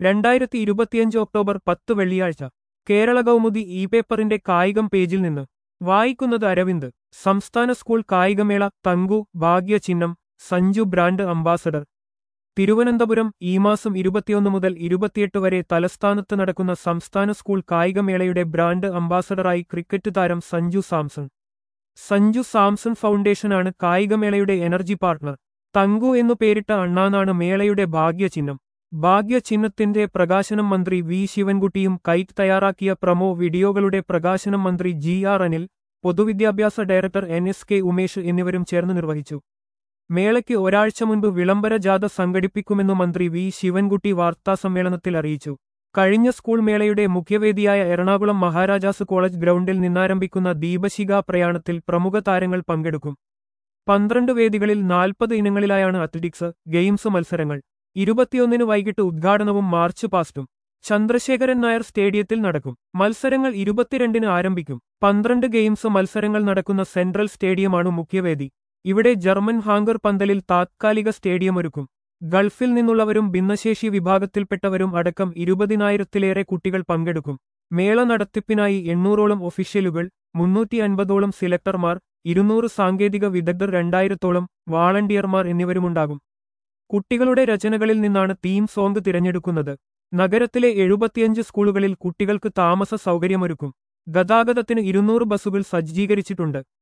2025 October 10 വെള്ളിയാഴ്ച Kerala Kaumudi E പേപ്പറിന്റെ കായികം പേജിൽ നിന്ന് വായിക്കുന്നത് അരവിന്ദ്. സംസ്ഥാന സ്കൂൾ കായികമേള തങ്കു ഭാഗ്യചിഹ്നം സഞ്ജു ബ്രാൻഡ് അംബാസഡർ. തിരുവനന്തപുരം ഈ മാസം 21 മുതൽ 28 വരെ തലസ്ഥാനത്ത് നടക്കുന്ന സംസ്ഥാന സ്കൂൾ കായികമേളയുടെ ബ്രാൻഡ് അംബാസഡറായി ക്രിക്കറ്റ് താരം സഞ്ജു സാംസൺ. സഞ്ജു സാംസൺ ഫൗണ്ടേഷനാണ് കായികമേളയുടെ എനർജി പാർട്ണർ. തങ്കു എന്നു പേരിട്ട അണ്ണാനാണ് മേളയുടെ ഭാഗ്യചിഹ്നം. ഭാഗ്യചിഹ്നത്തിന്റെ പ്രകാശനം മന്ത്രി വി ശിവൻകുട്ടിയും കൈറ്റ് തയ്യാറാക്കിയ പ്രമോ വീഡിയോകളുടെ പ്രകാശനം മന്ത്രി ജി ആർ അനിൽ, പൊതുവിദ്യാഭ്യാസ ഡയറക്ടർ NSK ഉമേഷ് എന്നിവരും ചേർന്ന് നിർവഹിച്ചു. മേളയ്ക്ക് ഒരാഴ്ച മുൻപ് വിളംബര ജാഥ സംഘടിപ്പിക്കുമെന്നു മന്ത്രി വി ശിവൻകുട്ടി വാർത്താസമ്മേളനത്തിൽ അറിയിച്ചു. കഴിഞ്ഞ സ്കൂൾ മേളയുടെ മുഖ്യവേദിയായ എറണാകുളം മഹാരാജാസ് കോളേജ് ഗ്രൗണ്ടിൽ നിന്നാരംഭിക്കുന്ന ദീപശിഖാ പ്രയാണത്തിൽ പ്രമുഖ താരങ്ങൾ പങ്കെടുക്കും. 12 വേദികളിൽ 40 ഇനങ്ങളിലായാണ് അത്ലറ്റിക്സ്, ഗെയിംസ് മത്സരങ്ങൾ. 21 വൈകിട്ട് ഉദ്ഘാടനവും മാർച്ച് പാസ്റ്റും ചന്ദ്രശേഖരൻ നായർ സ്റ്റേഡിയത്തിൽ നടക്കും. മത്സരങ്ങൾ 22 ആരംഭിക്കും. 12 ഗെയിംസ് മത്സരങ്ങൾ നടക്കുന്ന സെൻട്രൽ സ്റ്റേഡിയമാണ് മുഖ്യവേദി. ഇവിടെ ജർമ്മൻ ഹാങ്കർ പന്തലിൽ താത്കാലിക സ്റ്റേഡിയമൊരുക്കും. ഗൾഫിൽ നിന്നുള്ളവരും ഭിന്നശേഷി വിഭാഗത്തിൽപ്പെട്ടവരും അടക്കം 20,000-ലേറെ കുട്ടികൾ പങ്കെടുക്കും. മേള നടത്തിപ്പിനായി 800ഓളം ഒഫീഷ്യലുകൾ, 350ഓളം സിലക്ടർമാർ, 200 സാങ്കേതിക വിദഗ്ധർ, 2000ഓളം വാളണ്ടിയർമാർ എന്നിവരുമുണ്ടാകും. കുട്ടികളുടെ രചനകളിൽ നിന്നാണ് തീം സോങ് തിരഞ്ഞെടുക്കുന്നത്. നഗരത്തിലെ 75 സ്കൂളുകളിൽ കുട്ടികൾക്ക് താമസ സൗകര്യമൊരുക്കും. ഗതാഗതത്തിന് 200 ബസുകൾ സജ്ജീകരിച്ചിട്ടുണ്ട്.